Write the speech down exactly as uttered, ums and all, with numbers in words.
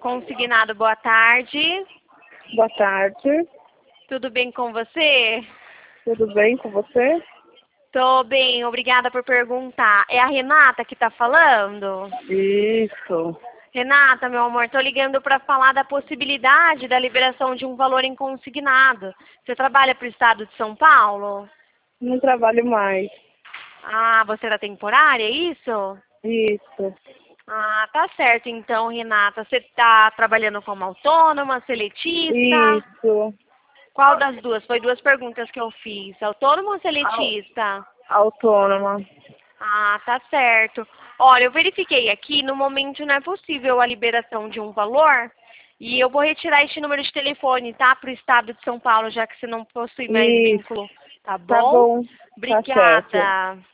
Consignado, boa tarde. Boa tarde. Tudo bem com você? Tudo bem com você? Tô bem, obrigada por perguntar. É a Renata que tá falando? Isso. Renata, meu amor, tô ligando para falar da possibilidade da liberação de um valor em consignado. Você trabalha para o estado de São Paulo? Não trabalho mais. Ah, você era temporária, é isso? Isso. Ah, tá certo então, Renata. Você tá trabalhando como autônoma, seletista? Isso. Qual das duas? Foi duas perguntas que eu fiz. Autônoma ou Au- seletista? Autônoma. Ah, tá certo. Olha, eu verifiquei aqui, no momento não é possível a liberação de um valor. E eu vou retirar este número de telefone, tá? Para o estado de São Paulo, já que você não possui mais Isso. vínculo. Tá Tá bom? bom. Tá certo. Obrigada.